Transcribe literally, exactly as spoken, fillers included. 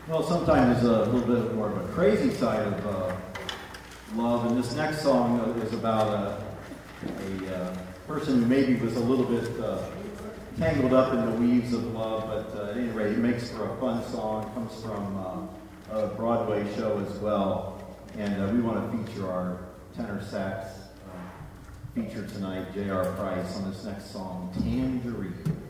Well, sometimes there's a little bit more of a crazy side of uh, love, and this next song is about a, a uh, person who maybe was a little bit uh, tangled up in the weaves of love, but uh, at any rate, it makes for a fun song. It comes from uh, a Broadway show as well, and uh, we want to feature our tenor sax uh, feature tonight, J R Price, on this next song, Tangerine.